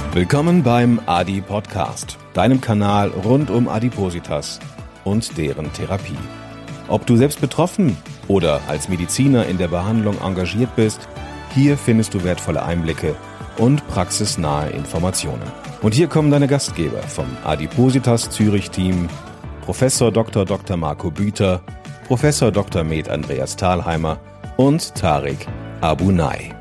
Willkommen beim Adi Podcast, deinem Kanal rund um Adipositas und deren Therapie. Ob du selbst betroffen oder als Mediziner in der Behandlung engagiert bist, hier findest du wertvolle Einblicke und praxisnahe Informationen. Und hier kommen deine Gastgeber vom Adipositas Zürich Team, Professor Dr. Marco Büter, Professor Dr. Med Andreas Thalheimer und Tariq Abunay.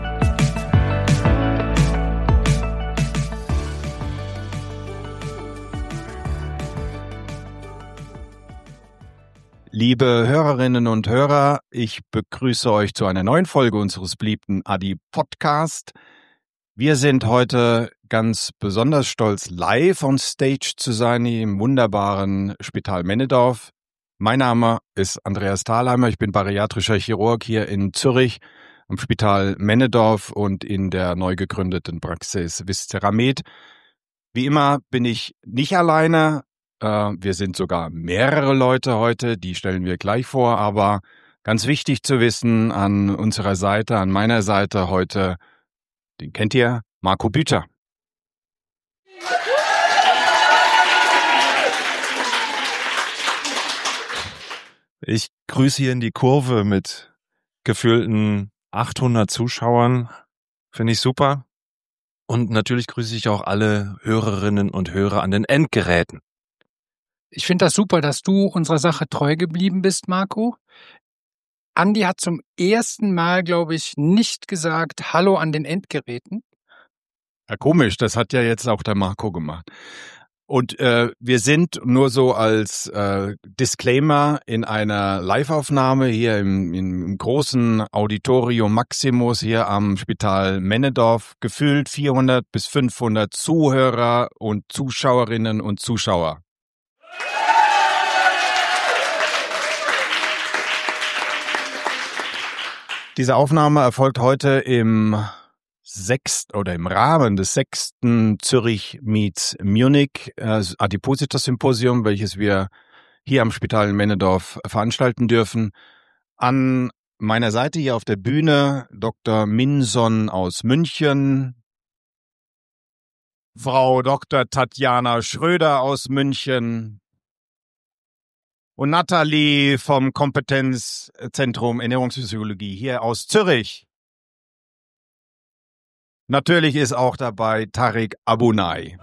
Liebe Hörerinnen und Hörer, ich begrüße euch zu einer neuen Folge unseres beliebten Adi Podcast. Wir sind heute ganz besonders stolz, live on stage zu sein im wunderbaren Spital Männedorf. Mein Name ist Andreas Thalheimer, ich bin bariatrischer Chirurg hier in Zürich am Spital Männedorf und in der neu gegründeten Praxis Viscera Med. Wie immer bin ich nicht alleine. Wir sind sogar mehrere Leute heute, die stellen wir gleich vor, aber ganz wichtig zu wissen, an unserer Seite, an meiner Seite heute, den kennt ihr, Marco Büter. Ich grüße hier in die Kurve mit gefühlten 800 Zuschauern, finde ich super. Und natürlich grüße ich auch alle Hörerinnen und Hörer an den Endgeräten. Ich finde das super, dass du unserer Sache treu geblieben bist, Marco. Andi hat zum ersten Mal, glaube ich, nicht gesagt Hallo an den Endgeräten. Ja, komisch, das hat ja jetzt auch der Marco gemacht. Und wir sind nur so als Disclaimer in einer Live-Aufnahme hier im großen Auditorium Maximus hier am Spital Männedorf. Gefühlt 400 bis 500 Zuhörer und Zuschauerinnen und Zuschauer. Diese Aufnahme erfolgt heute im Rahmen des 6. Zürich meets Munich Adipositas Symposium, welches wir hier am Spital in Männedorf veranstalten dürfen. An meiner Seite hier auf der Bühne Dr. Minson aus München, Frau Dr. Tatjana Schröder aus München, und Nathalie vom Kompetenzzentrum Ernährungsphysiologie hier aus Zürich. Natürlich ist auch dabei Tariq Abunay.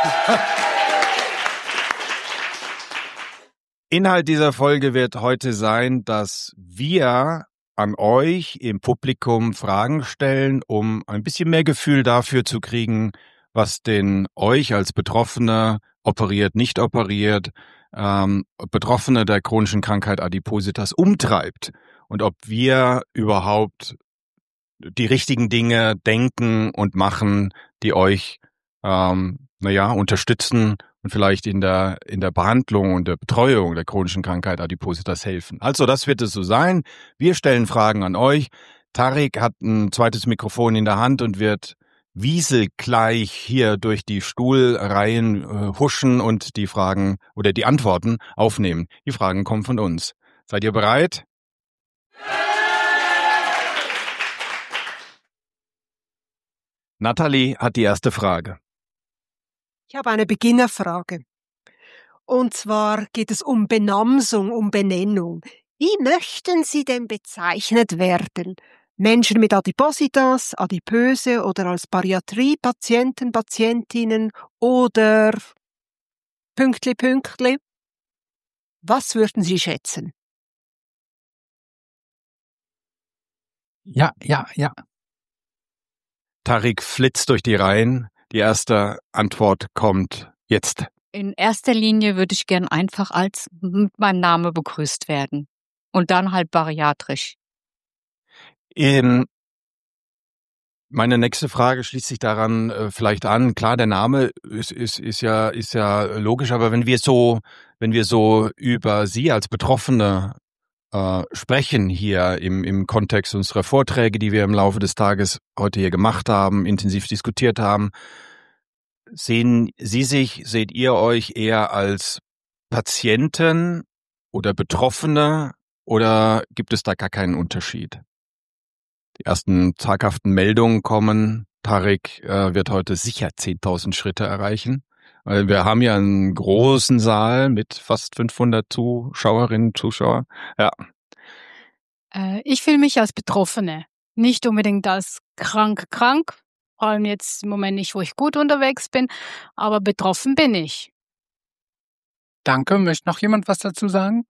Inhalt dieser Folge wird heute sein, dass wir an euch im Publikum Fragen stellen, um ein bisschen mehr Gefühl dafür zu kriegen, was denn euch als Betroffene, operiert, nicht operiert, Betroffene der chronischen Krankheit Adipositas umtreibt und ob wir überhaupt die richtigen Dinge denken und machen, die euch unterstützen und vielleicht in der Behandlung und der Betreuung der chronischen Krankheit Adipositas helfen. Also das wird es so sein. Wir stellen Fragen an euch. Tariq hat ein zweites Mikrofon in der Hand und wird wieselgleich hier durch die Stuhlreihen huschen und die Fragen oder die Antworten aufnehmen. Die Fragen kommen von uns. Seid ihr bereit? Nathalie hat die erste Frage. Ich habe eine Beginnerfrage. Und zwar geht es um Benamsung, um Benennung. Wie möchten Sie denn bezeichnet werden? Menschen mit Adipositas, Adipöse oder als Bariatrie-Patienten, Patientinnen oder Pünktli. Was würden Sie schätzen? Ja. Tariq flitzt durch die Reihen. Die erste Antwort kommt jetzt. In erster Linie würde ich gern einfach als mit meinem Namen begrüßt werden. Und dann halt bariatrisch. Meine nächste Frage schließt sich daran vielleicht an. Klar, der Name ist ja logisch, aber wenn wir so über Sie als Betroffene sprechen hier im Kontext unserer Vorträge, die wir im Laufe des Tages heute hier gemacht haben, intensiv diskutiert haben, seht ihr euch eher als Patienten oder Betroffene oder gibt es da gar keinen Unterschied? Die ersten zaghaften Meldungen kommen. Tarek wird heute sicher 10.000 Schritte erreichen. Weil wir haben ja einen großen Saal mit fast 500 Zuschauerinnen, Zuschauer. Ja. Ich fühle mich als Betroffene, nicht unbedingt als krank, vor allem jetzt im Moment nicht, wo ich gut unterwegs bin, aber betroffen bin ich. Danke. Möchte noch jemand was dazu sagen?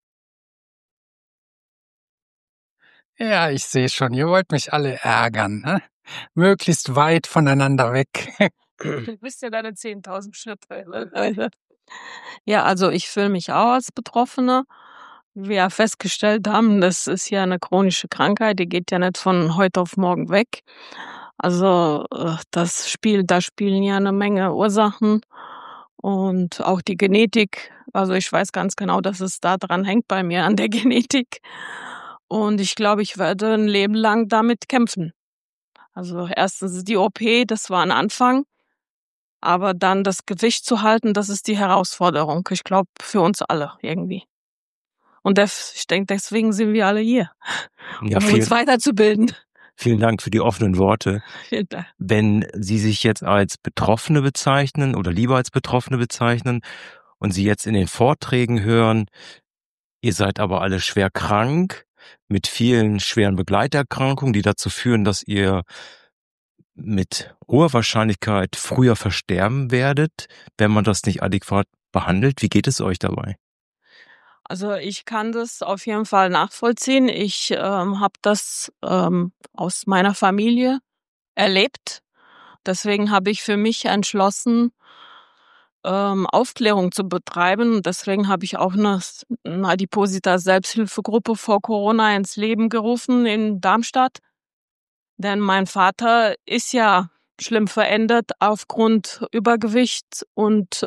Ja, ich sehe schon, ihr wollt mich alle ärgern, ne? Möglichst weit voneinander weg. Du bist ja deine 10.000 Schritte. Ja, also ich fühle mich auch als Betroffene. Wie wir ja festgestellt haben, das ist ja eine chronische Krankheit, die geht ja nicht von heute auf morgen weg. Also da spielen ja eine Menge Ursachen und auch die Genetik. Also ich weiß ganz genau, dass es da dran hängt bei mir an der Genetik. Und ich glaube, ich werde ein Leben lang damit kämpfen. Also erstens die OP, das war ein Anfang. Aber dann das Gewicht zu halten, das ist die Herausforderung. Ich glaube, für uns alle irgendwie. Und ich denke, deswegen sind wir alle hier, Ja, um uns weiterzubilden. vielen Dank für die offenen Worte. Vielen Dank. Wenn Sie sich jetzt als Betroffene bezeichnen oder lieber als Betroffene bezeichnen und Sie jetzt in den Vorträgen hören, ihr seid aber alle schwer krank, mit vielen schweren Begleiterkrankungen, die dazu führen, dass ihr mit hoher Wahrscheinlichkeit früher versterben werdet, wenn man das nicht adäquat behandelt. Wie geht es euch dabei? Also ich kann das auf jeden Fall nachvollziehen. Ich habe das aus meiner Familie erlebt. Deswegen habe ich für mich entschlossen, Aufklärung zu betreiben. Und deswegen habe ich auch eine Adipositas-Selbsthilfegruppe vor Corona ins Leben gerufen in Darmstadt. Denn mein Vater ist ja schlimm verändert aufgrund Übergewicht und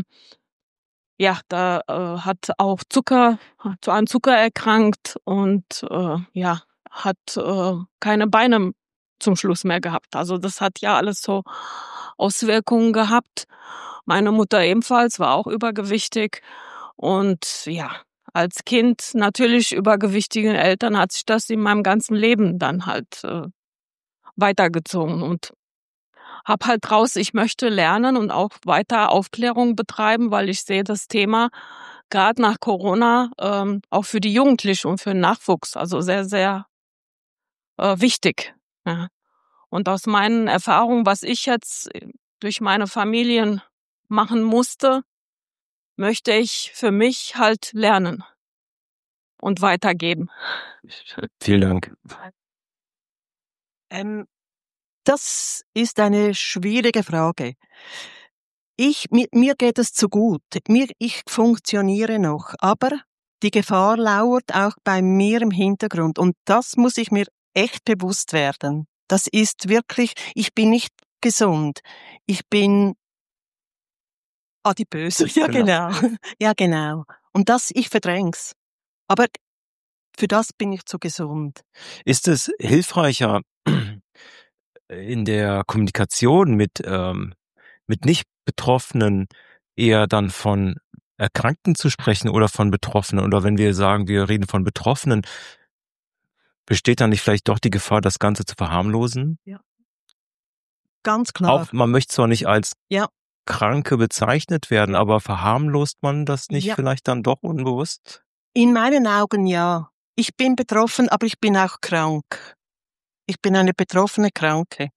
da hat auch an Zucker erkrankt und hat keine Beine zum Schluss mehr gehabt. Also das hat ja alles so Auswirkungen gehabt. Meine Mutter ebenfalls war auch übergewichtig und ja, als Kind natürlich übergewichtigen Eltern hat sich das in meinem ganzen Leben dann halt weitergezogen und hab halt raus, ich möchte lernen und auch weiter Aufklärung betreiben, weil ich sehe das Thema gerade nach Corona auch für die Jugendlichen und für den Nachwuchs also sehr, sehr wichtig. Ja. Und aus meinen Erfahrungen, was ich jetzt durch meine Familien machen musste, möchte ich für mich halt lernen und weitergeben. Vielen Dank. Das ist eine schwierige Frage. Mir geht es zu gut. Ich funktioniere noch, aber die Gefahr lauert auch bei mir im Hintergrund und das muss ich mir echt bewusst werden. Das ist wirklich, ich bin nicht gesund. Ich bin adipös. Ja, genau. Ja, genau. Und ich verdräng's. Aber für das bin ich zu gesund. Ist es hilfreicher in der Kommunikation mit Nicht-Betroffenen eher dann von Erkrankten zu sprechen oder von Betroffenen? Oder wenn wir sagen, wir reden von Betroffenen, besteht dann nicht vielleicht doch die Gefahr, das Ganze zu verharmlosen? Ja. Ganz klar. Man möchte zwar nicht als Kranke bezeichnet werden, aber verharmlost man das nicht vielleicht dann doch unbewusst? In meinen Augen ja. Ich bin betroffen, aber ich bin auch krank. Ich bin eine betroffene Kranke.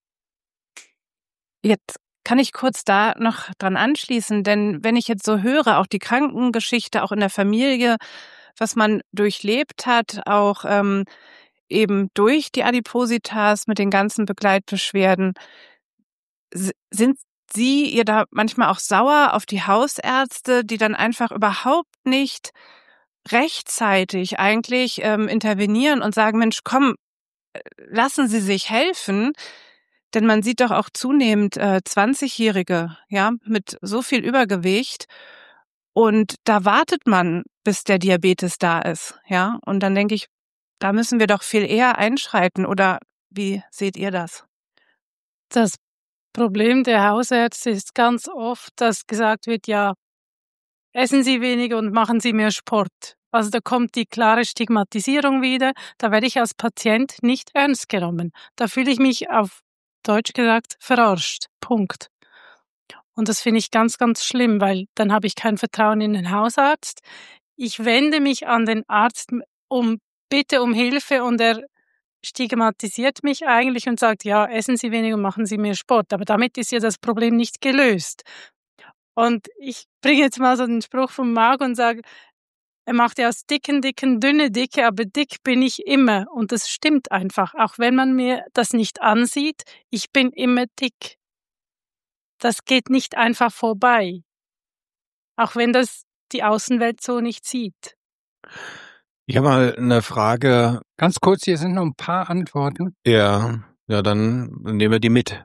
Jetzt kann ich kurz da noch dran anschließen, denn wenn ich jetzt so höre, auch die Krankengeschichte, auch in der Familie, was man durchlebt hat, auch eben durch die Adipositas mit den ganzen Begleitbeschwerden, sind ihr da manchmal auch sauer auf die Hausärzte, die dann einfach überhaupt nicht rechtzeitig eigentlich intervenieren und sagen, Mensch, komm, lassen Sie sich helfen, denn man sieht doch auch zunehmend 20-Jährige, ja, mit so viel Übergewicht und da wartet man, bis der Diabetes da ist, ja, und dann denke ich, da müssen wir doch viel eher einschreiten oder wie seht ihr das? Das Problem der Hausärzte ist ganz oft, dass gesagt wird, ja, essen Sie weniger und machen Sie mehr Sport. Also da kommt die klare Stigmatisierung wieder. Da werde ich als Patient nicht ernst genommen. Da fühle ich mich auf Deutsch gesagt, verarscht. Punkt. Und das finde ich ganz, ganz schlimm, weil dann habe ich kein Vertrauen in den Hausarzt. Ich wende mich an den Arzt bitte um Hilfe und er stigmatisiert mich eigentlich und sagt, ja, essen Sie weniger und machen Sie mehr Sport. Aber damit ist ja das Problem nicht gelöst. Und ich bringe jetzt mal so den Spruch von Marc und sage, er macht ja aus dicken, dünne, dicke, aber dick bin ich immer. Und das stimmt einfach. Auch wenn man mir das nicht ansieht, ich bin immer dick. Das geht nicht einfach vorbei. Auch wenn das die Außenwelt so nicht sieht. Ich habe mal eine Frage. Ganz kurz, hier sind noch ein paar Antworten. Ja, dann nehmen wir die mit.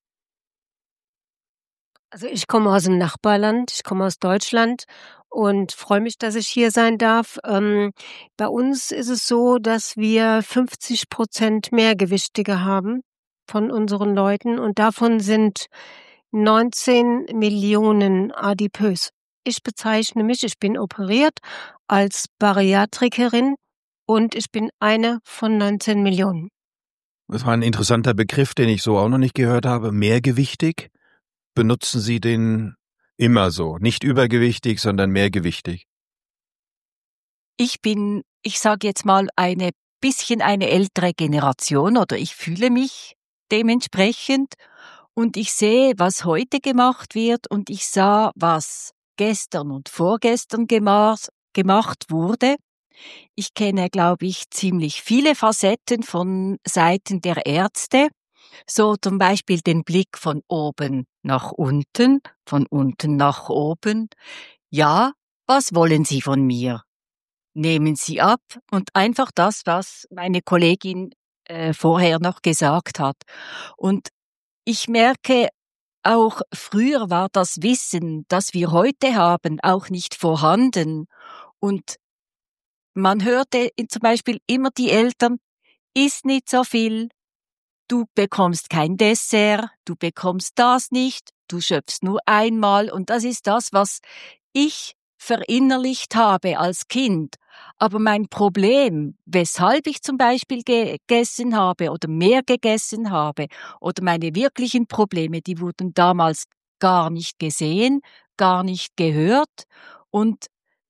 Also ich komme aus dem Nachbarland, ich komme aus Deutschland und freue mich, dass ich hier sein darf. Bei uns ist es so, dass wir 50% Mehrgewichtige haben von unseren Leuten und davon sind 19 Millionen adipös. Ich bezeichne mich, ich bin operiert als Bariatrikerin und ich bin eine von 19 Millionen. Das war ein interessanter Begriff, den ich so auch noch nicht gehört habe. Mehrgewichtig. Benutzen Sie den immer so? Nicht übergewichtig, sondern mehrgewichtig? Ich sage jetzt mal, eine ältere Generation oder ich fühle mich dementsprechend und ich sehe, was heute gemacht wird und ich sah, was gestern und vorgestern gemacht wurde. Ich kenne, glaube ich, ziemlich viele Facetten von Seiten der Ärzte. So zum Beispiel den Blick von oben nach unten, von unten nach oben. Ja, was wollen Sie von mir? Nehmen Sie ab und einfach das, was meine Kollegin vorher noch gesagt hat. Und ich merke, auch früher war das Wissen, das wir heute haben, auch nicht vorhanden. Und man hörte zum Beispiel immer die Eltern, iss nicht so viel, du bekommst kein Dessert, du bekommst das nicht, du schöpfst nur einmal. Und das ist das, was ich verinnerlicht habe als Kind. Aber mein Problem, weshalb ich zum Beispiel gegessen habe oder mehr gegessen habe oder meine wirklichen Probleme, die wurden damals gar nicht gesehen, gar nicht gehört. Und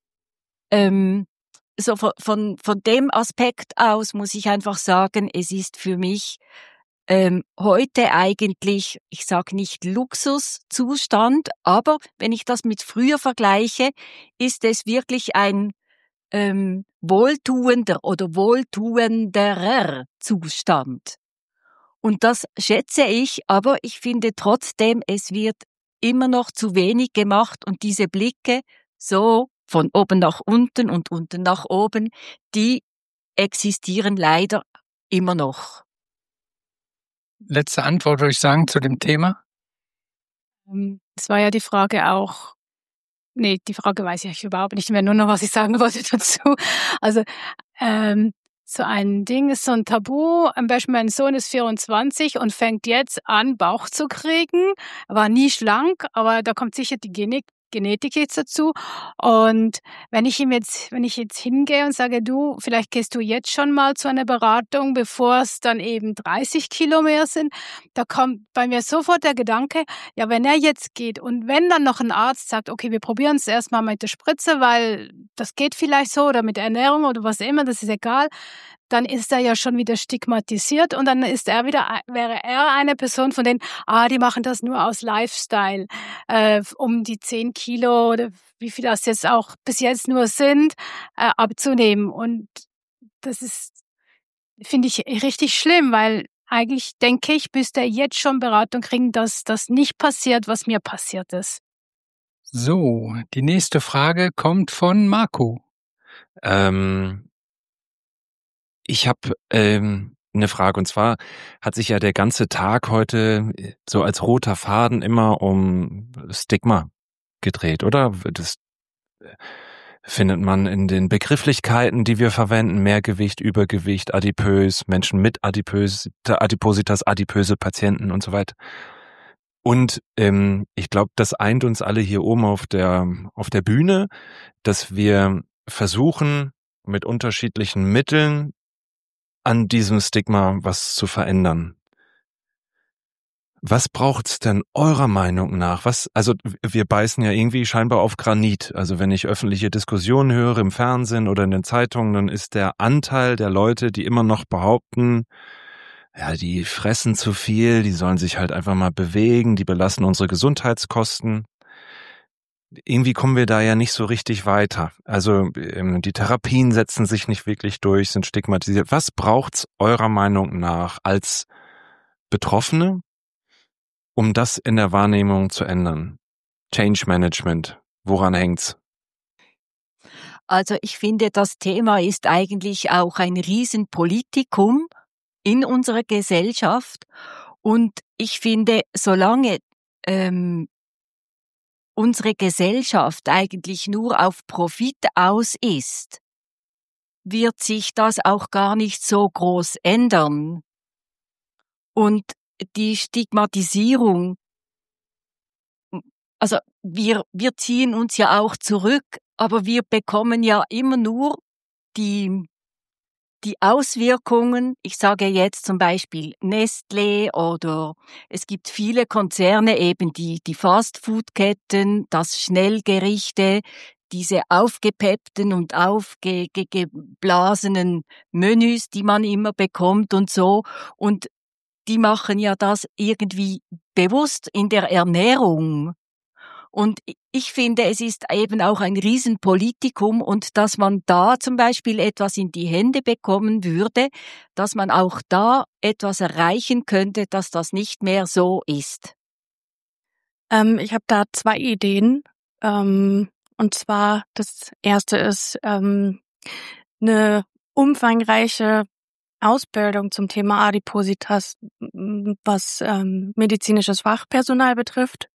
so von dem Aspekt aus muss ich einfach sagen, es ist für mich heute eigentlich, ich sage nicht Luxuszustand, aber wenn ich das mit früher vergleiche, ist es wirklich ein wohltuender oder wohltuenderer Zustand. Und das schätze ich, aber ich finde trotzdem, es wird immer noch zu wenig gemacht und diese Blicke so von oben nach unten und unten nach oben, die existieren leider immer noch. Letzte Antwort würde ich sagen zu dem Thema. Es war ja die Frage auch, die Frage weiß ich überhaupt nicht mehr, nur noch, was ich sagen wollte dazu. Also, so ein Ding ist so ein Tabu. Am Beispiel mein Sohn ist 24 und fängt jetzt an, Bauch zu kriegen. Er war nie schlank, aber da kommt sicher die Genetik jetzt dazu. Und wenn ich jetzt hingehe und sage, du, vielleicht gehst du jetzt schon mal zu einer Beratung, bevor es dann eben 30 Kilo mehr sind, da kommt bei mir sofort der Gedanke, ja, wenn er jetzt geht und wenn dann noch ein Arzt sagt, okay, wir probieren es erstmal mit der Spritze, weil das geht vielleicht so oder mit der Ernährung oder was immer, das ist egal, dann ist er ja schon wieder stigmatisiert und dann wäre er eine Person von denen, die machen das nur aus Lifestyle, um die 10 Kilo oder wie viel das jetzt auch bis jetzt nur sind, abzunehmen. Und das finde ich richtig schlimm, weil eigentlich denke ich, müsste er jetzt schon Beratung kriegen, dass das nicht passiert, was mir passiert ist. So, die nächste Frage kommt von Marco. Ich habe eine Frage, und zwar hat sich ja der ganze Tag heute so als roter Faden immer um Stigma gedreht, oder? Das findet man in den Begrifflichkeiten, die wir verwenden: Mehrgewicht, Übergewicht, adipös, Menschen mit Adipositas, adipöse Patienten und so weiter. Und ich glaube, das eint uns alle hier oben auf der Bühne, dass wir versuchen, mit unterschiedlichen Mitteln an diesem Stigma was zu verändern. Was braucht's denn eurer Meinung nach? Also wir beißen ja irgendwie scheinbar auf Granit. Also wenn ich öffentliche Diskussionen höre im Fernsehen oder in den Zeitungen, dann ist der Anteil der Leute, die immer noch behaupten, ja, die fressen zu viel, die sollen sich halt einfach mal bewegen, die belasten unsere Gesundheitskosten. Irgendwie kommen wir da ja nicht so richtig weiter. Also die Therapien setzen sich nicht wirklich durch, sind stigmatisiert. Was braucht's eurer Meinung nach als Betroffene, um das in der Wahrnehmung zu ändern? Change Management, woran hängt's? Also ich finde, das Thema ist eigentlich auch ein Riesenpolitikum in unserer Gesellschaft. Und ich finde, solange unsere Gesellschaft eigentlich nur auf Profit aus ist, wird sich das auch gar nicht so groß ändern. Und die Stigmatisierung, also wir ziehen uns ja auch zurück, aber wir bekommen ja immer nur die Auswirkungen. Ich sage jetzt zum Beispiel Nestlé oder es gibt viele Konzerne, eben die Fastfood-Ketten, das Schnellgerichte, diese aufgepeppten und aufgeblasenen Menüs, die man immer bekommt und so. Und die machen ja das irgendwie bewusst in der Ernährung. Und ich finde, es ist eben auch ein Riesenpolitikum und dass man da zum Beispiel etwas in die Hände bekommen würde, dass man auch da etwas erreichen könnte, dass das nicht mehr so ist. Ich habe da 2 Ideen. Und zwar, das erste ist eine umfangreiche Ausbildung zum Thema Adipositas, was medizinisches Fachpersonal betrifft.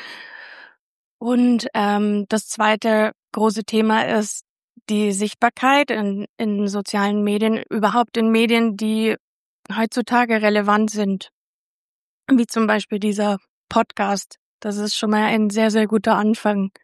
Und das zweite große Thema ist die Sichtbarkeit in sozialen Medien, überhaupt in Medien, die heutzutage relevant sind, wie zum Beispiel dieser Podcast. Das ist schon mal ein sehr, sehr guter Anfang.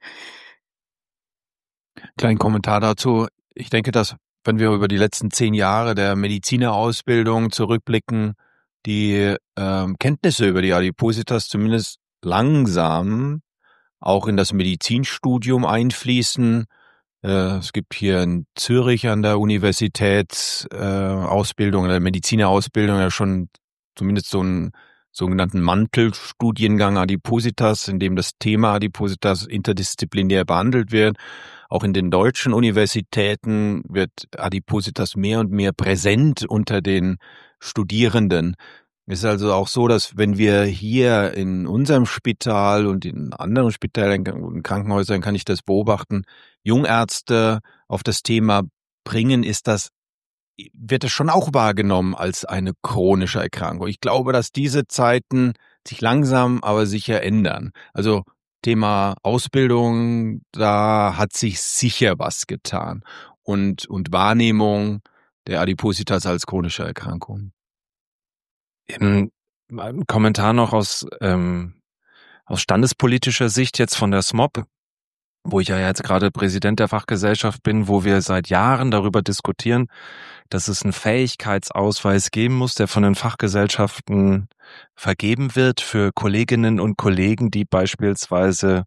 Kleinen Kommentar dazu. Ich denke, dass, wenn wir über die letzten 10 Jahre der Medizinerausbildung zurückblicken, die Kenntnisse über die Adipositas zumindest langsam auch in das Medizinstudium einfließen. Es gibt hier in Zürich an der Universität Ausbildung, oder Medizinerausbildung, ja schon zumindest so einen sogenannten Mantelstudiengang Adipositas, in dem das Thema Adipositas interdisziplinär behandelt wird. Auch in den deutschen Universitäten wird Adipositas mehr und mehr präsent unter den Studierenden. Es ist also auch so, dass wenn wir hier in unserem Spital und in anderen Spitälern und Krankenhäusern, kann ich das beobachten, Jungärzte auf das Thema bringen, wird das schon auch wahrgenommen als eine chronische Erkrankung. Ich glaube, dass diese Zeiten sich langsam aber sicher ändern. Also Thema Ausbildung, da hat sich sicher was getan. Und Wahrnehmung der Adipositas als chronische Erkrankung. Ein Kommentar noch aus standespolitischer Sicht jetzt von der SMOP, wo ich ja jetzt gerade Präsident der Fachgesellschaft bin, wo wir seit Jahren darüber diskutieren, dass es einen Fähigkeitsausweis geben muss, der von den Fachgesellschaften vergeben wird für Kolleginnen und Kollegen, die beispielsweise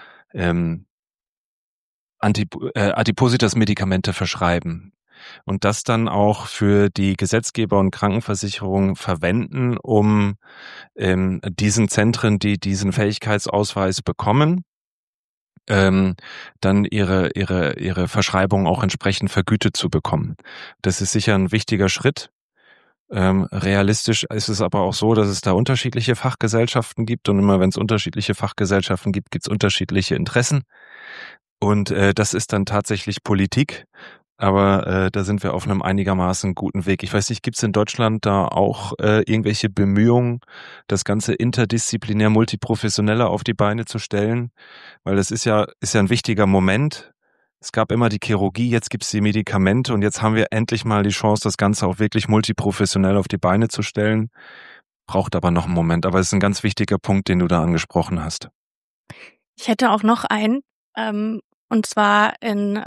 Adipositas-Medikamente verschreiben. Und das dann auch für die Gesetzgeber und Krankenversicherungen verwenden, um diesen Zentren, die diesen Fähigkeitsausweis bekommen, dann ihre Verschreibung auch entsprechend vergütet zu bekommen. Das ist sicher ein wichtiger Schritt. Realistisch ist es aber auch so, dass es da unterschiedliche Fachgesellschaften gibt und immer wenn es unterschiedliche Fachgesellschaften gibt, gibt es unterschiedliche Interessen. Und das ist dann tatsächlich Politik. Aber da sind wir auf einem einigermaßen guten Weg. Ich weiß nicht, gibt es in Deutschland da auch irgendwelche Bemühungen, das Ganze interdisziplinär, multiprofessioneller auf die Beine zu stellen? Weil das ist ja ein wichtiger Moment. Es gab immer die Chirurgie, jetzt gibt es die Medikamente und jetzt haben wir endlich mal die Chance, das Ganze auch wirklich multiprofessionell auf die Beine zu stellen. Braucht aber noch einen Moment. Aber es ist ein ganz wichtiger Punkt, den du da angesprochen hast. Ich hätte auch noch einen. Und zwar in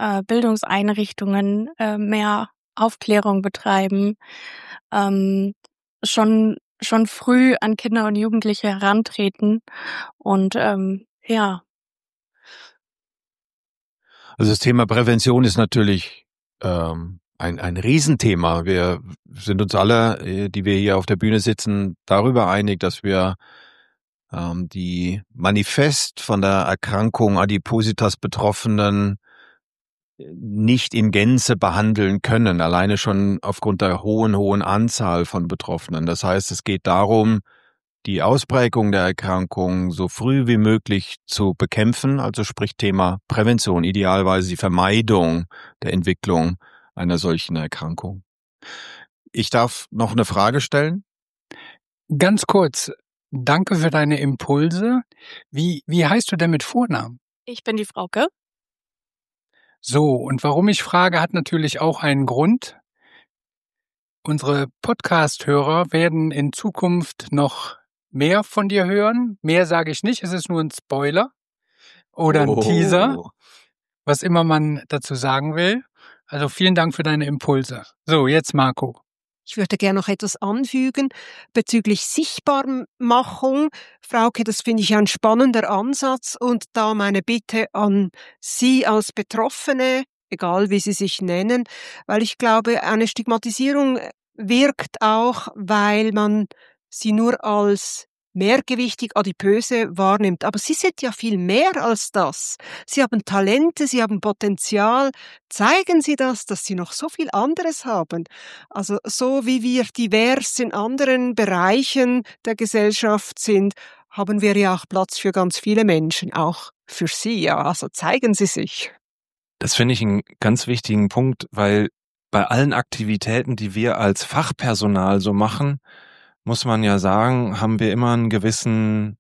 Bildungseinrichtungen mehr Aufklärung betreiben, schon schon früh an Kinder und Jugendliche herantreten und ja. Also das Thema Prävention ist natürlich ein Riesenthema. Wir sind uns alle, die wir hier auf der Bühne sitzen, darüber einig, dass wir die manifest von der Erkrankung Adipositas Betroffenen nicht in Gänze behandeln können, alleine schon aufgrund der hohen Anzahl von Betroffenen. Das heißt, es geht darum, die Ausprägung der Erkrankung so früh wie möglich zu bekämpfen, also sprich Thema Prävention, idealerweise die Vermeidung der Entwicklung einer solchen Erkrankung. Ich darf noch eine Frage stellen. Ganz kurz, danke für deine Impulse. Wie heißt du denn mit Vornamen? Ich bin die Frauke. So, und warum ich frage, hat natürlich auch einen Grund. Unsere Podcast-Hörer werden in Zukunft noch mehr von dir hören. Mehr sage ich nicht, es ist nur ein Spoiler oder ein Teaser, was immer man dazu sagen will. Also vielen Dank für deine Impulse. So, jetzt Marco. Ich würde gerne noch etwas anfügen bezüglich Sichtbarmachung. Frauke, das finde ich ein spannender Ansatz und da meine Bitte an Sie als Betroffene, egal wie Sie sich nennen, weil ich glaube, eine Stigmatisierung wirkt auch, weil man sie nur als mehrgewichtig, adipöse wahrnimmt. Aber sie sind ja viel mehr als das. Sie haben Talente, sie haben Potenzial. Zeigen Sie das, dass Sie noch so viel anderes haben. Also so wie wir divers in anderen Bereichen der Gesellschaft sind, haben wir ja auch Platz für ganz viele Menschen, auch für Sie. Ja, also zeigen Sie sich. Das finde ich einen ganz wichtigen Punkt, weil bei allen Aktivitäten, die wir als Fachpersonal so machen, muss man ja sagen, haben wir immer einen gewissen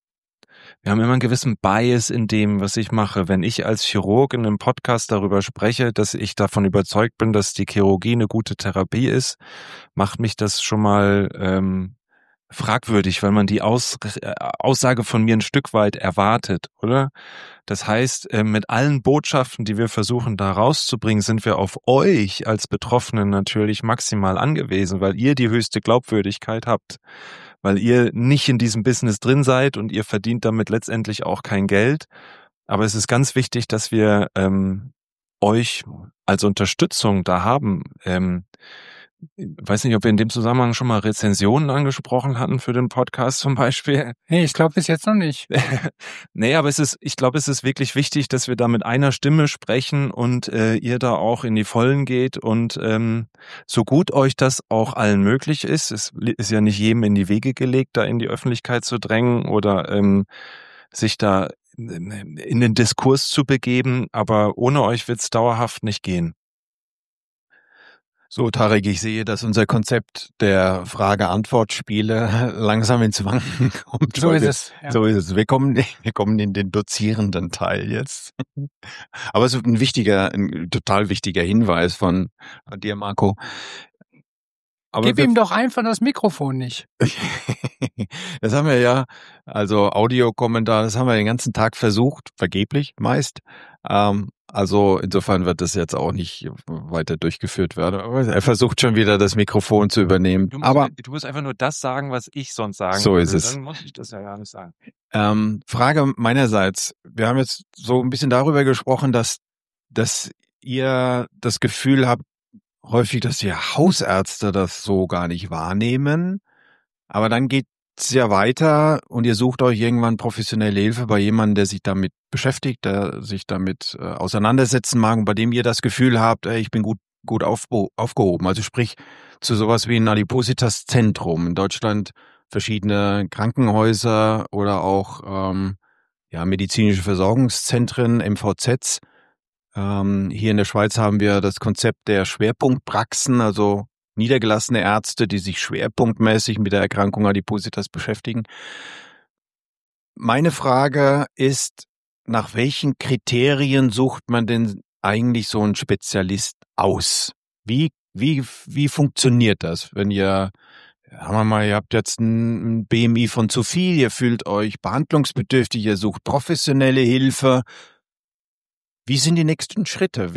Bias in dem, was ich mache. Wenn ich als Chirurg in einem Podcast darüber spreche, dass ich davon überzeugt bin, dass die Chirurgie eine gute Therapie ist, macht mich das schon mal fragwürdig, weil man die Aussage von mir ein Stück weit erwartet, oder? Das heißt, mit allen Botschaften, die wir versuchen da rauszubringen, sind wir auf euch als Betroffenen natürlich maximal angewiesen, weil ihr die höchste Glaubwürdigkeit habt, weil ihr nicht in diesem Business drin seid und ihr verdient damit letztendlich auch kein Geld. Aber es ist ganz wichtig, dass wir euch als Unterstützung da haben. Weiß nicht, ob wir in dem Zusammenhang schon mal Rezensionen angesprochen hatten für den Podcast zum Beispiel. Nee, ich glaube bis jetzt noch nicht. Nee, aber ich glaube, es ist wirklich wichtig, dass wir da mit einer Stimme sprechen und ihr da auch in die Vollen geht und so gut euch das auch allen möglich ist. Es ist ja nicht jedem in die Wege gelegt, da in die Öffentlichkeit zu drängen oder sich da in den Diskurs zu begeben, aber ohne euch wird's dauerhaft nicht gehen. So, Tarek, ich sehe, dass unser Konzept der Frage-Antwort-Spiele langsam ins Wanken kommt. So ist es. Ja. So ist es. Wir kommen in den dozierenden Teil jetzt. Aber es ist ein total wichtiger Hinweis von dir, Marco. Aber gib ihm doch einfach das Mikrofon nicht. Das haben wir ja, also Audiokommentar, das haben wir den ganzen Tag versucht, vergeblich meist. Also insofern wird das jetzt auch nicht weiter durchgeführt werden. Aber er versucht schon wieder das Mikrofon zu übernehmen. Du musst einfach nur das sagen, was ich sonst sagen so will. Ist es. Dann muss ich das ja gar nicht sagen. Frage meinerseits. Wir haben jetzt so ein bisschen darüber gesprochen, dass ihr das Gefühl habt, häufig, dass die Hausärzte das so gar nicht wahrnehmen. Aber dann geht's ja weiter und ihr sucht euch irgendwann professionelle Hilfe bei jemandem, der sich damit beschäftigt, der sich damit auseinandersetzen mag und bei dem ihr das Gefühl habt, ich bin gut aufgehoben. Also sprich zu sowas wie ein Adipositas-Zentrum. In Deutschland verschiedene Krankenhäuser oder auch medizinische Versorgungszentren, MVZs. Hier in der Schweiz haben wir das Konzept der Schwerpunktpraxen, also niedergelassene Ärzte, die sich schwerpunktmäßig mit der Erkrankung Adipositas beschäftigen. Meine Frage ist, nach welchen Kriterien sucht man denn eigentlich so einen Spezialist aus? Wie funktioniert das, wenn ihr, sagen wir mal, ihr habt jetzt ein BMI von zu viel, ihr fühlt euch behandlungsbedürftig, ihr sucht professionelle Hilfe. Wie sind die nächsten Schritte?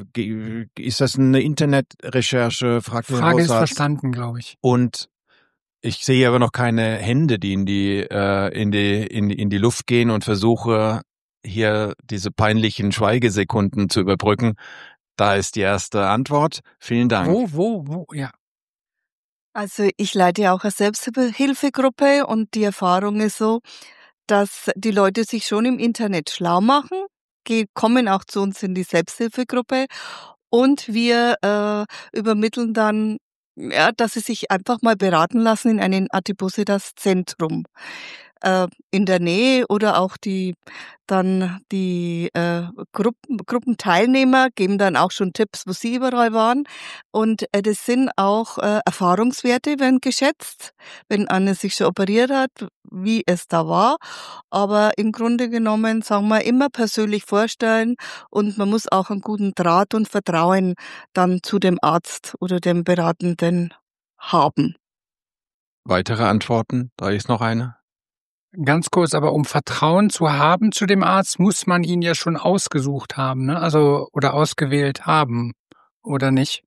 Ist das eine Internetrecherche? Frage ist verstanden, glaube ich. Und Ich sehe aber noch keine Hände, die in die Luft gehen und versuche hier diese peinlichen Schweigesekunden zu überbrücken. Da ist die erste Antwort. Vielen Dank. Wo, ja. Also ich leite ja auch eine Selbsthilfegruppe und die Erfahrung ist so, dass die Leute sich schon im Internet schlau machen, kommen auch zu uns in die Selbsthilfegruppe und wir übermitteln dann, ja, dass sie sich einfach mal beraten lassen in einem Adipositas-Zentrum in der Nähe oder auch die Gruppenteilnehmer geben dann auch schon Tipps, wo sie überall waren. Und das sind auch Erfahrungswerte, werden geschätzt, wenn einer sich schon operiert hat, wie es da war. Aber im Grunde genommen, sagen wir, immer persönlich vorstellen und man muss auch einen guten Draht und Vertrauen dann zu dem Arzt oder dem Beratenden haben. Weitere Antworten? Da ist noch eine. Ganz kurz, aber um Vertrauen zu haben zu dem Arzt, muss man ihn ja schon ausgesucht haben, ne? Also, oder ausgewählt haben, oder nicht?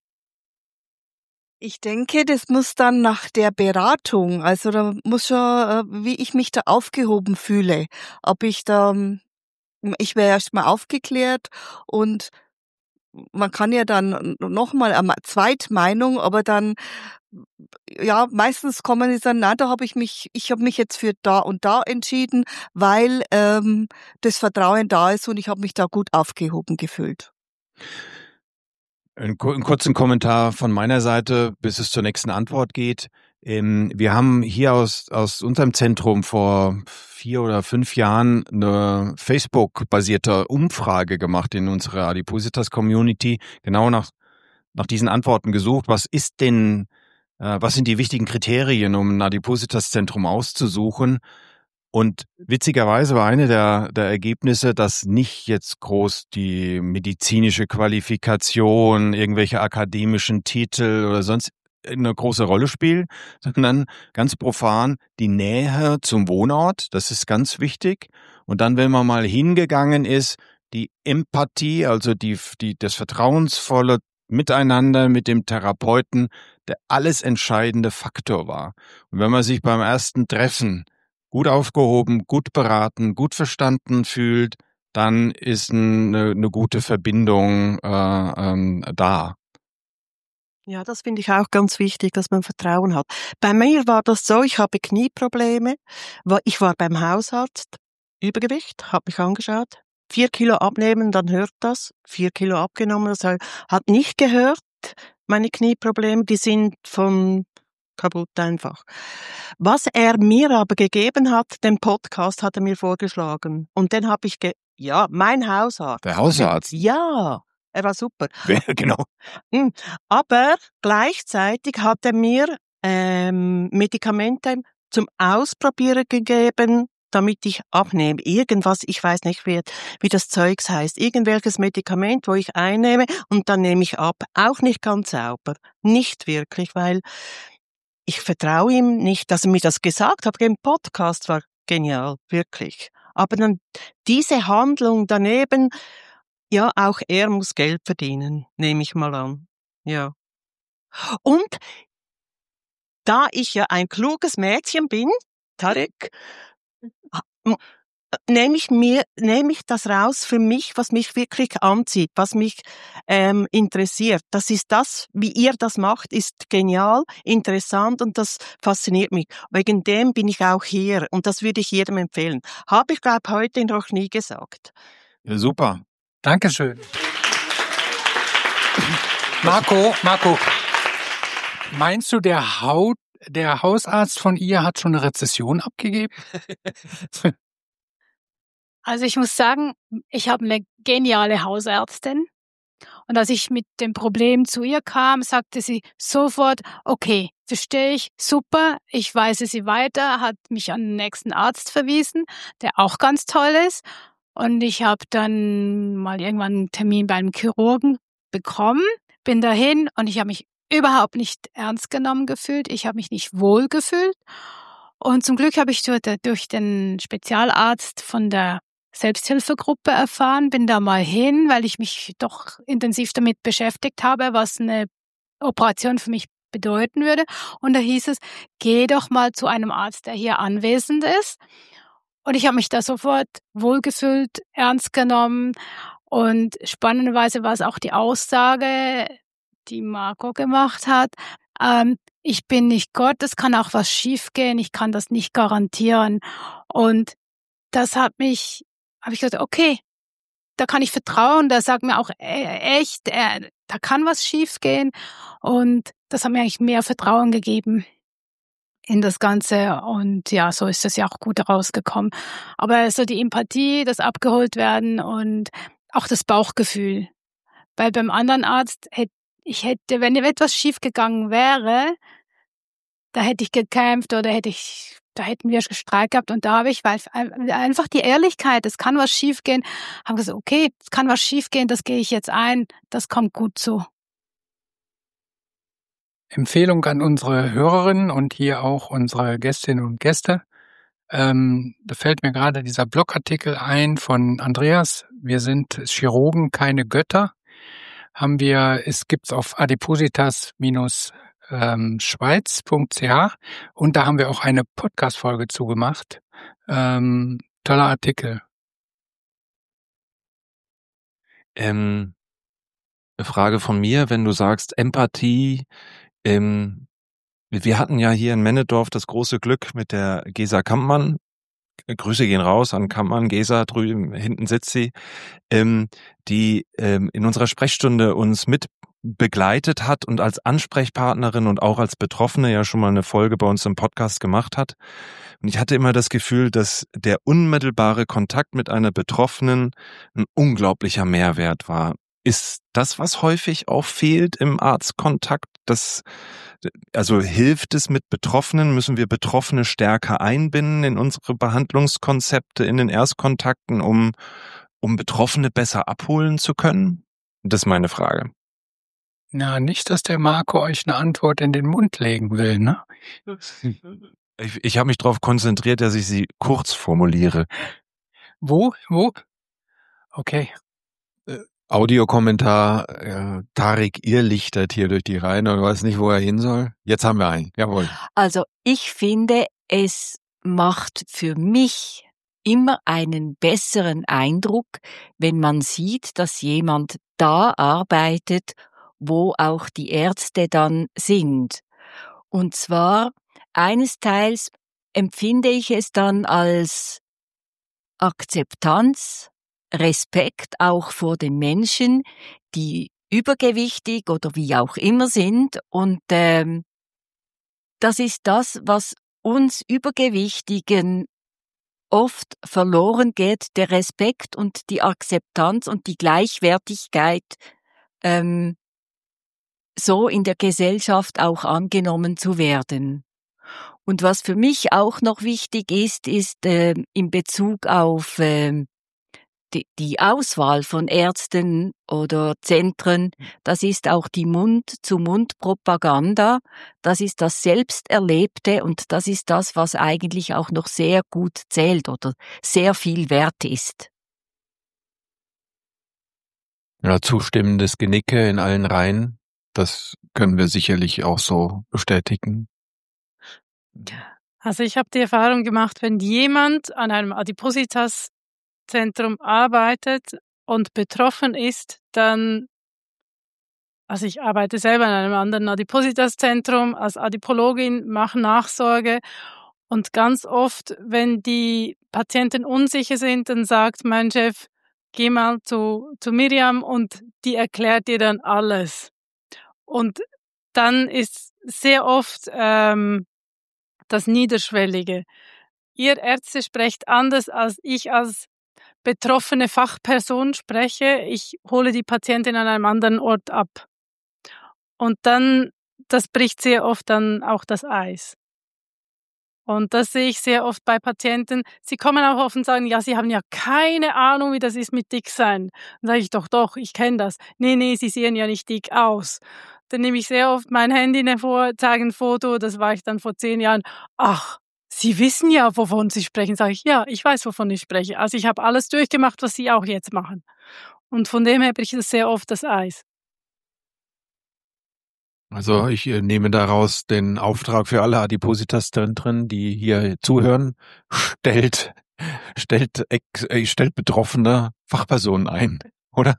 Ich denke, das muss dann nach der Beratung, also da muss schon, wie ich mich da aufgehoben fühle, ich wäre erst mal aufgeklärt und man kann ja dann nochmal eine Zweitmeinung, aber dann, ja, meistens kommen sie dann, na, ich habe mich jetzt für da und da entschieden, weil das Vertrauen da ist und ich habe mich da gut aufgehoben gefühlt. Einen kurzen Kommentar von meiner Seite, bis es zur nächsten Antwort geht. Wir haben hier aus unserem Zentrum vor 4 oder 5 Jahren eine Facebook-basierte Umfrage gemacht in unserer Adipositas-Community, genau nach diesen Antworten gesucht. Was sind die wichtigen Kriterien, um ein Adipositas-Zentrum auszusuchen? Und witzigerweise war eine der Ergebnisse, dass nicht jetzt groß die medizinische Qualifikation, irgendwelche akademischen Titel oder sonst eine große Rolle spielt, sondern ganz profan die Nähe zum Wohnort, das ist ganz wichtig. Und dann, wenn man mal hingegangen ist, die Empathie, also das vertrauensvolle Miteinander mit dem Therapeuten, der alles entscheidende Faktor war. Und wenn man sich beim ersten Treffen gut aufgehoben, gut beraten, gut verstanden fühlt, dann ist eine gute Verbindung da. Ja, das finde ich auch ganz wichtig, dass man Vertrauen hat. Bei mir war das so, ich habe Knieprobleme. Ich war beim Hausarzt, Übergewicht, habe mich angeschaut. 4 Kilo abnehmen, dann hört das. 4 Kilo abgenommen, das hat nicht gehört. Meine Knieprobleme, die sind von kaputt einfach. Was er mir aber gegeben hat, den Podcast hat er mir vorgeschlagen. Und den habe ich mein Hausarzt. Der Hausarzt? Ja, er war super. Genau. Aber gleichzeitig hat er mir Medikamente zum Ausprobieren gegeben, damit ich abnehme. Irgendwas, ich weiß nicht, wie das Zeugs heißt. Irgendwelches Medikament, wo ich einnehme und dann nehme ich ab. Auch nicht ganz sauber. Nicht wirklich, weil ich vertraue ihm nicht, dass er mir das gesagt hat. Im Podcast war genial, wirklich. Aber dann diese Handlung daneben, ja, auch er muss Geld verdienen, nehme ich mal an. Ja. Und da ich ja ein kluges Mädchen bin, Tarek, nehme ich das raus für mich, was mich wirklich anzieht, was mich interessiert. Das ist das, wie ihr das macht, ist genial, interessant und das fasziniert mich. Wegen dem bin ich auch hier und das würde ich jedem empfehlen. Habe ich, glaube heute noch nie gesagt. Ja, super. Dankeschön. Marco, meinst du, der Hausarzt von ihr hat schon eine Rezession abgegeben? Also ich muss sagen, ich habe eine geniale Hausärztin. Und als ich mit dem Problem zu ihr kam, sagte sie sofort, okay, verstehe ich, super, ich weise sie weiter, hat mich an den nächsten Arzt verwiesen, der auch ganz toll ist. Und ich habe dann mal irgendwann einen Termin beim Chirurgen bekommen, bin dahin und ich habe mich überhaupt nicht ernst genommen gefühlt, ich habe mich nicht wohl gefühlt. Und zum Glück habe ich durch den Spezialarzt von der Selbsthilfegruppe erfahren, bin da mal hin, weil ich mich doch intensiv damit beschäftigt habe, was eine Operation für mich bedeuten würde. Und da hieß es, geh doch mal zu einem Arzt, der hier anwesend ist. Und ich habe mich da sofort wohlgefühlt, ernst genommen. Und spannenderweise war es auch die Aussage, die Marco gemacht hat. Ich bin nicht Gott, es kann auch was schiefgehen, ich kann das nicht garantieren. Und das habe ich gesagt, okay, da kann ich vertrauen, da sagt mir auch echt, da kann was schiefgehen. Und das hat mir eigentlich mehr Vertrauen gegeben in das Ganze. Und ja, so ist es ja auch gut rausgekommen. Aber so die Empathie, das Abgeholt werden und auch das Bauchgefühl. Weil beim anderen Arzt wenn etwas schiefgegangen wäre, da hätte ich gekämpft oder da hätten wir Streit gehabt. Und da habe ich, weil einfach die Ehrlichkeit, es kann was schiefgehen, haben gesagt, okay, es kann was schiefgehen, das gehe ich jetzt ein, das kommt gut so. Empfehlung an unsere Hörerinnen und hier auch unsere Gästinnen und Gäste. Da fällt mir gerade dieser Blogartikel ein von Andreas. Wir sind Chirurgen, keine Götter. Es gibt's auf adipositas-schweiz.ch und da haben wir auch eine Podcast-Folge zugemacht. Toller Artikel. Eine Frage von mir, wenn du sagst Empathie, wir hatten ja hier in Männedorf das große Glück mit der Gesa Kampmann. Grüße gehen raus an Kampmann, Gesa, drüben hinten sitzt sie, die in unserer Sprechstunde uns mit begleitet hat und als Ansprechpartnerin und auch als Betroffene ja schon mal eine Folge bei uns im Podcast gemacht hat. Und ich hatte immer das Gefühl, dass der unmittelbare Kontakt mit einer Betroffenen ein unglaublicher Mehrwert war. Ist das, was häufig auch fehlt im Arztkontakt? Also hilft es mit Betroffenen? Müssen wir Betroffene stärker einbinden in unsere Behandlungskonzepte, in den Erstkontakten, um Betroffene besser abholen zu können? Das ist meine Frage. Na, nicht, dass der Marco euch eine Antwort in den Mund legen will, ne? Ich habe mich darauf konzentriert, dass ich sie kurz formuliere. Wo? Okay. Audiokommentar, Tarek irrlichtert hier durch die Reihen und weiß nicht, wo er hin soll. Jetzt haben wir einen. Jawohl. Also ich finde, es macht für mich immer einen besseren Eindruck, wenn man sieht, dass jemand da arbeitet, wo auch die Ärzte dann sind. Und zwar einesteils empfinde ich es dann als Akzeptanz, Respekt auch vor den Menschen, die übergewichtig oder wie auch immer sind. Und das ist das, was uns Übergewichtigen oft verloren geht, der Respekt und die Akzeptanz und die Gleichwertigkeit, so in der Gesellschaft auch angenommen zu werden. Und was für mich auch noch wichtig ist in Bezug auf die Auswahl von Ärzten oder Zentren, das ist auch die Mund-zu-Mund-Propaganda, das ist das Selbsterlebte und das ist das, was eigentlich auch noch sehr gut zählt oder sehr viel wert ist. Ja, zustimmendes Genicke in allen Reihen, das können wir sicherlich auch so bestätigen. Also ich habe die Erfahrung gemacht, wenn jemand an einem Adipositas-Zentrum arbeitet und betroffen ist, also ich arbeite selber in einem anderen Adipositas-Zentrum als Adipologin, mache Nachsorge und ganz oft, wenn die Patienten unsicher sind, dann sagt mein Chef, geh mal zu Miriam und die erklärt dir dann alles. Und dann ist sehr oft das Niederschwellige. Ihr Ärzte sprecht anders, als ich als betroffene Fachperson spreche. Ich hole die Patientin an einem anderen Ort ab. Und dann, das bricht sehr oft dann auch das Eis. Und das sehe ich sehr oft bei Patienten. Sie kommen auch oft und sagen, ja, sie haben ja keine Ahnung, wie das ist mit Dicksein. Dann sage ich, doch, ich kenne das. Nee, sie sehen ja nicht dick aus. Dann nehme ich sehr oft mein Handy hervor, zeige ein Foto, das war ich dann vor 10 Jahren. Ach, Sie wissen ja, wovon Sie sprechen. Sage ich, ja, ich weiß, wovon ich spreche. Also ich habe alles durchgemacht, was Sie auch jetzt machen. Und von dem her bricht es sehr oft das Eis. Also ich nehme daraus den Auftrag für alle Adipositas-Zentren, die hier zuhören, stellt betroffene Fachpersonen ein, oder?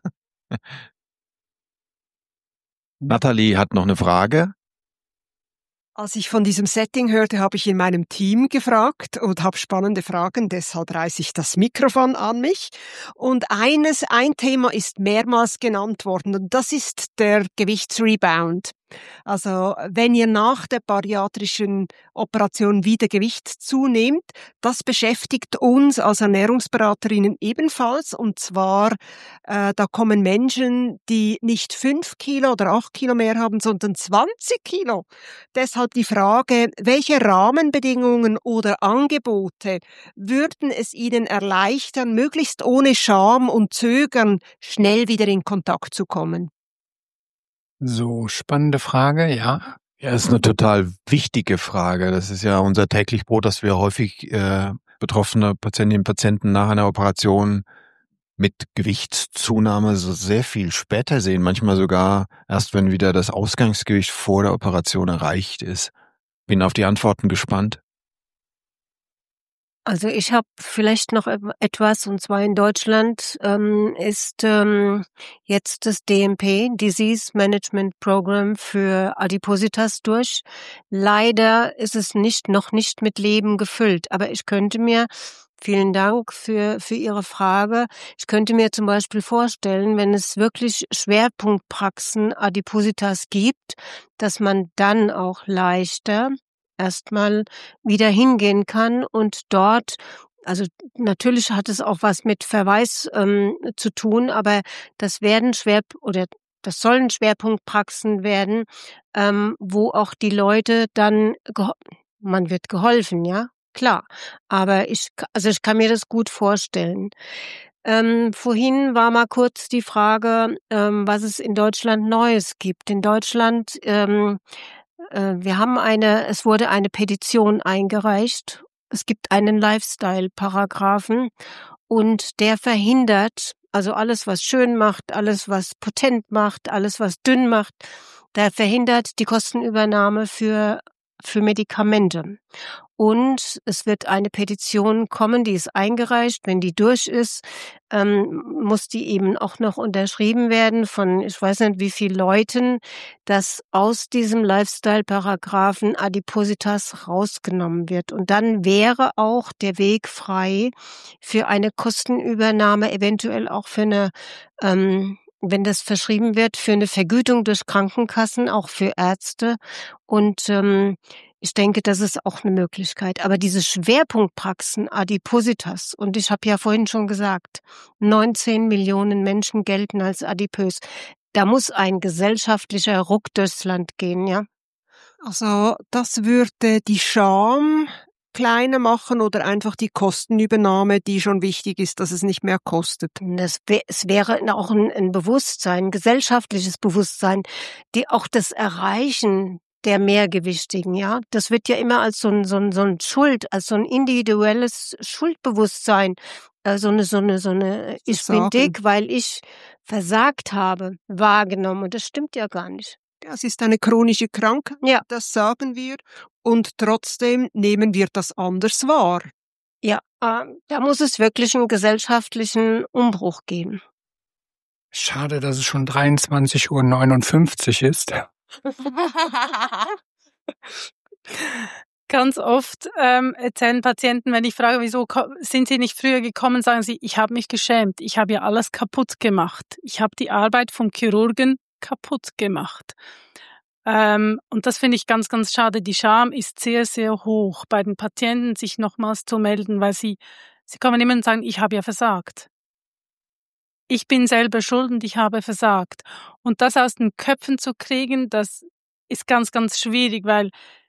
Nathalie hat noch eine Frage. Als ich von diesem Setting hörte, habe ich in meinem Team gefragt und habe spannende Fragen, deshalb reiße ich das Mikrofon an mich. Und ein Thema ist mehrmals genannt worden und das ist der Gewichtsrebound. Also wenn ihr nach der bariatrischen Operation wieder Gewicht zunehmt, das beschäftigt uns als Ernährungsberaterinnen ebenfalls. Und zwar, da kommen Menschen, die nicht 5 Kilo oder 8 Kilo mehr haben, sondern 20 Kilo. Deshalb die Frage, welche Rahmenbedingungen oder Angebote würden es Ihnen erleichtern, möglichst ohne Scham und Zögern schnell wieder in Kontakt zu kommen? So, spannende Frage, ja. Ja, ist eine total wichtige Frage. Das ist ja unser täglich Brot, dass wir häufig betroffene Patientinnen und Patienten nach einer Operation mit Gewichtszunahme so sehr viel später sehen. Manchmal sogar erst, wenn wieder das Ausgangsgewicht vor der Operation erreicht ist. Bin auf die Antworten gespannt. Also ich habe vielleicht noch etwas, und zwar in Deutschland ist jetzt das DMP, Disease Management Program für Adipositas durch. Leider ist es noch nicht mit Leben gefüllt, aber ich könnte mir, vielen Dank für Ihre Frage, ich könnte mir zum Beispiel vorstellen, wenn es wirklich Schwerpunktpraxen Adipositas gibt, dass man dann auch leichter erstmal wieder hingehen kann und dort, also natürlich hat es auch was mit Verweis zu tun, aber das sollen Schwerpunktpraxen werden, wo auch die Leute dann, man wird geholfen, ja, klar, aber ich kann mir das gut vorstellen. Vorhin war mal kurz die Frage, was es in Deutschland Neues gibt. In Deutschland es wurde eine Petition eingereicht. Es gibt einen Lifestyle-Paragraphen und der verhindert, also alles, was schön macht, alles, was potent macht, alles, was dünn macht, der verhindert die Kostenübernahme für Medikamente. Und es wird eine Petition kommen, die ist eingereicht. Wenn die durch ist, muss die eben auch noch unterschrieben werden von, ich weiß nicht wie vielen Leuten, dass aus diesem Lifestyle-Paragraphen Adipositas rausgenommen wird. Und dann wäre auch der Weg frei für eine Kostenübernahme, eventuell auch für eine, wenn das verschrieben wird, für eine Vergütung durch Krankenkassen, auch für Ärzte. Und ich denke, das ist auch eine Möglichkeit. Aber diese Schwerpunktpraxen Adipositas, und ich habe ja vorhin schon gesagt, 19 Millionen Menschen gelten als adipös. Da muss ein gesellschaftlicher Ruck durchs Land gehen, ja. Also das würde die Scham kleiner machen oder einfach die Kostenübernahme, die schon wichtig ist, dass es nicht mehr kostet? Es wäre auch ein Bewusstsein, ein gesellschaftliches Bewusstsein, die auch das Erreichen der Mehrgewichtigen, ja. Das wird ja immer als so ein Schuld, als so ein individuelles Schuldbewusstsein, so eine, ich bin dick, weil ich versagt habe, wahrgenommen. Und das stimmt ja gar nicht. Ja, es ist eine chronische Krankheit, ja. Das sagen wir. Und trotzdem nehmen wir das anders wahr. Ja, da muss es wirklich einen Umbruch geben. Schade, dass es schon 23:59 Uhr ist. Ganz oft erzählen Patienten, wenn ich frage, wieso sind sie nicht früher gekommen, sagen sie, ich habe mich geschämt, ich habe ja alles kaputt gemacht. Ich habe die Arbeit vom Chirurgen kaputt gemacht. Und das finde ich ganz, ganz schade. Die Scham ist sehr, sehr hoch bei den Patienten, sich nochmals zu melden, weil sie kommen immer und sagen, ich habe ja versagt. Ich bin selber schuld und ich habe versagt. Und das aus den Köpfen zu kriegen, das ist ganz, ganz schwierig, weil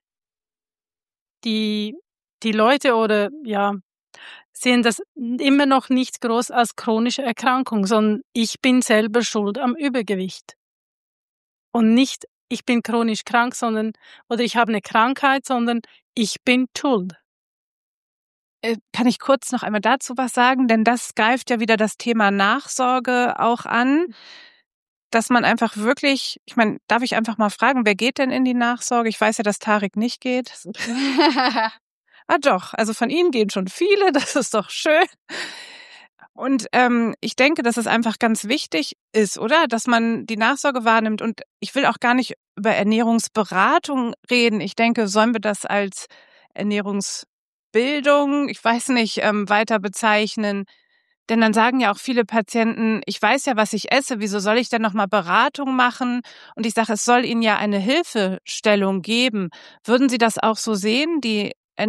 die Leute sehen das immer noch nicht groß als chronische Erkrankung, sondern ich bin selber schuld am Übergewicht. Und nicht, ich bin chronisch krank, oder ich habe eine Krankheit, sondern ich bin schuld. Kann ich kurz noch einmal dazu was sagen? Denn das greift ja wieder das Thema Nachsorge auch an. dass man einfach wirklich, ich meine, darf ich einfach mal fragen, wer geht denn in die Nachsorge? Ich weiß ja, dass Tarek nicht geht. Ah doch, also von Ihnen gehen schon viele, das ist doch schön. Und ich denke, dass es einfach ganz wichtig ist, oder? Dass man die Nachsorge wahrnimmt. Und ich will auch gar nicht über Ernährungsberatung reden. Ich denke, sollen wir das als Ernährungsbildung, ich weiß nicht, weiter bezeichnen? Denn dann sagen ja auch viele Patienten, ich weiß ja, was ich esse, wieso soll ich denn nochmal Beratung machen? Und ich sage, es soll Ihnen ja eine Hilfestellung geben. Würden Sie das auch so sehen, die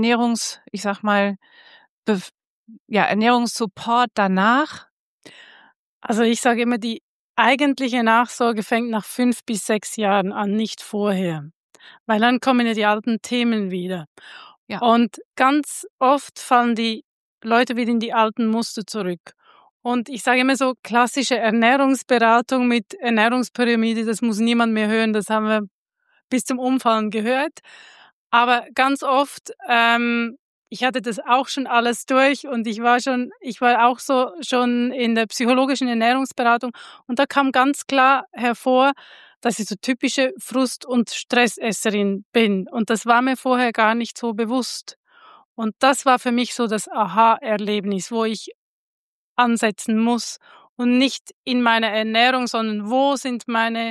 Ernährungssupport danach? Also ich sage immer, die eigentliche Nachsorge fängt nach 5 bis 6 Jahren an, nicht vorher. Weil dann kommen ja die alten Themen wieder. Ja. Und ganz oft fallen die Leute wieder in die alten Muster zurück. Und ich sage immer so, klassische Ernährungsberatung mit Ernährungspyramide, das muss niemand mehr hören, das haben wir bis zum Umfallen gehört. Aber ganz oft, ich hatte das auch schon alles durch und ich war auch so schon in der psychologischen Ernährungsberatung und da kam ganz klar hervor, dass ich so typische Frust- und Stressesserin bin. Und das war mir vorher gar nicht so bewusst. Und das war für mich so das Aha-Erlebnis, wo ich ansetzen muss und nicht in meiner Ernährung, sondern wo sind meine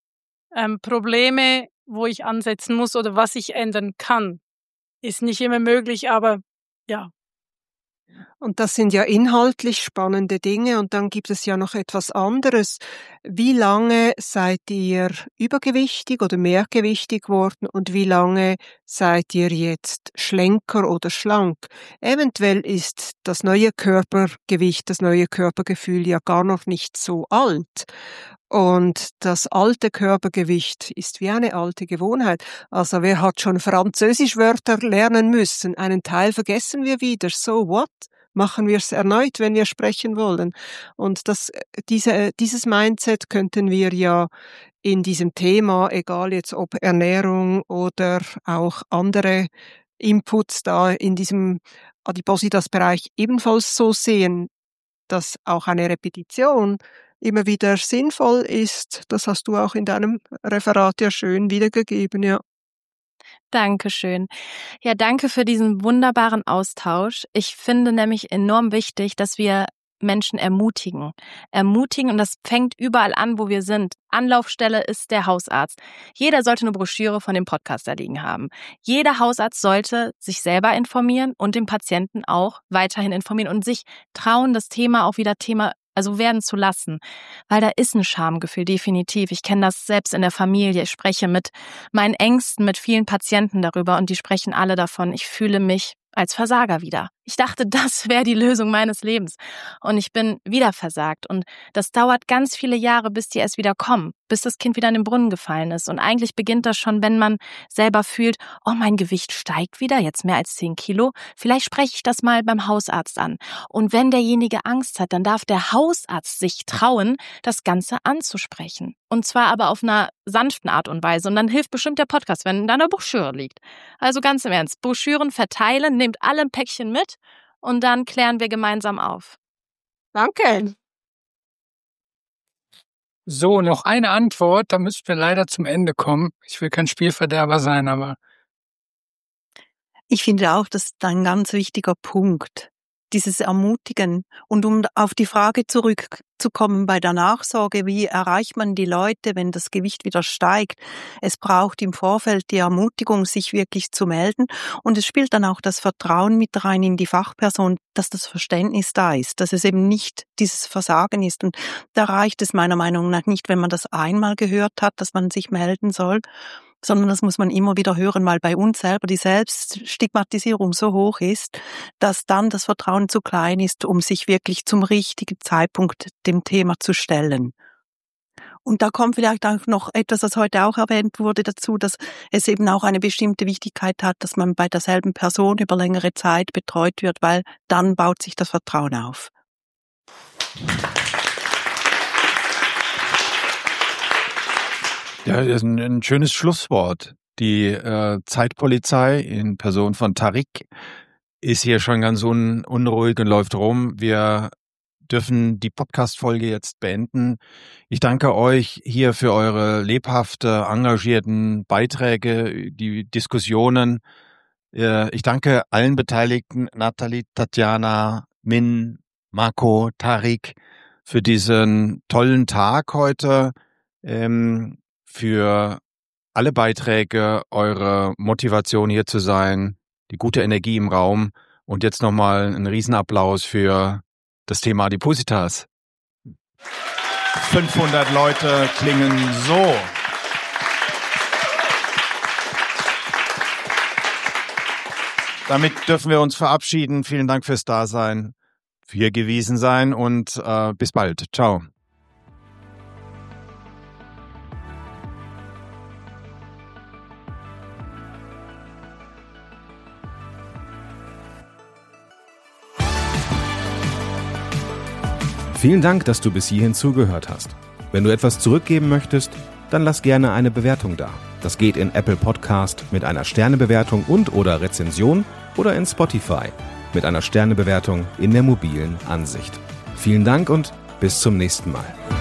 Probleme, wo ich ansetzen muss oder was ich ändern kann. Ist nicht immer möglich, aber ja. Und das sind ja inhaltlich spannende Dinge und dann gibt es ja noch etwas anderes. Wie lange seid ihr übergewichtig oder mehrgewichtig geworden und wie lange seid ihr jetzt schlanker oder schlank? Eventuell ist das neue Körpergewicht, das neue Körpergefühl ja gar noch nicht so alt. Und das alte Körpergewicht ist wie eine alte Gewohnheit. Also wer hat schon Französischwörter lernen müssen? Einen Teil vergessen wir wieder. So what? Machen wir es erneut, wenn wir sprechen wollen. Und dieses Mindset könnten wir ja in diesem Thema, egal jetzt ob Ernährung oder auch andere Inputs da in diesem Adipositas-Bereich ebenfalls so sehen, dass auch eine Repetition immer wieder sinnvoll ist. Das hast du auch in deinem Referat ja schön wiedergegeben, ja. Dankeschön. Ja, danke für diesen wunderbaren Austausch. Ich finde nämlich enorm wichtig, dass wir Menschen ermutigen. Und das fängt überall an, wo wir sind. Anlaufstelle ist der Hausarzt. Jeder sollte eine Broschüre von dem Podcast da liegen haben. Jeder Hausarzt sollte sich selber informieren und den Patienten auch weiterhin informieren und sich trauen, das Thema auch wieder werden zu lassen, weil da ist ein Schamgefühl, definitiv. Ich kenne das selbst in der Familie. Ich spreche mit meinen Ängsten, mit vielen Patienten darüber und die sprechen alle davon, ich fühle mich als Versager wieder. Ich dachte, das wäre die Lösung meines Lebens. Und ich bin wieder versagt. Und das dauert ganz viele Jahre, bis die erst wieder kommen, bis das Kind wieder in den Brunnen gefallen ist. Und eigentlich beginnt das schon, wenn man selber fühlt, oh, mein Gewicht steigt wieder, jetzt mehr als 10 Kilo. Vielleicht spreche ich das mal beim Hausarzt an. Und wenn derjenige Angst hat, dann darf der Hausarzt sich trauen, das Ganze anzusprechen. Und zwar aber auf einer sanften Art und Weise. Und dann hilft bestimmt der Podcast, wenn da eine Broschüre liegt. Also ganz im Ernst, Broschüren verteilen, nehmt alle ein Päckchen mit und dann klären wir gemeinsam auf. Danke. So, noch eine Antwort, da müssen wir leider zum Ende kommen. Ich will kein Spielverderber sein, aber Ich finde auch, das ist ein ganz wichtiger Punkt, dieses Ermutigen. Und um auf die Frage zurückzukommen bei der Nachsorge, wie erreicht man die Leute, wenn das Gewicht wieder steigt? Es braucht im Vorfeld die Ermutigung, sich wirklich zu melden. Und es spielt dann auch das Vertrauen mit rein in die Fachperson, dass das Verständnis da ist, dass es eben nicht dieses Versagen ist. Und da reicht es meiner Meinung nach nicht, wenn man das einmal gehört hat, dass man sich melden soll, sondern das muss man immer wieder hören, weil bei uns selber die Selbststigmatisierung so hoch ist, dass dann das Vertrauen zu klein ist, um sich wirklich zum richtigen Zeitpunkt dem Thema zu stellen. Und da kommt vielleicht auch noch etwas, was heute auch erwähnt wurde, dazu, dass es eben auch eine bestimmte Wichtigkeit hat, dass man bei derselben Person über längere Zeit betreut wird, weil dann baut sich das Vertrauen auf. Ja, das ist ein schönes Schlusswort. Die Zeitpolizei in Person von Tarek ist hier schon ganz unruhig und läuft rum. Wir dürfen die Podcast-Folge jetzt beenden. Ich danke euch hier für eure lebhafte, engagierten Beiträge, die Diskussionen. Ich danke allen Beteiligten, Nathalie, Tatjana, Min, Marco, Tarik, für diesen tollen Tag heute, für alle Beiträge, eure Motivation hier zu sein, die gute Energie im Raum und jetzt nochmal einen Riesenapplaus für das Thema Adipositas. 500 Leute klingen so. Damit dürfen wir uns verabschieden. Vielen Dank fürs Dasein, für Ihr Gewesen-Sein und bis bald. Ciao. Vielen Dank, dass du bis hierhin zugehört hast. Wenn du etwas zurückgeben möchtest, dann lass gerne eine Bewertung da. Das geht in Apple Podcast mit einer Sternebewertung und/oder Rezension oder in Spotify mit einer Sternebewertung in der mobilen Ansicht. Vielen Dank und bis zum nächsten Mal.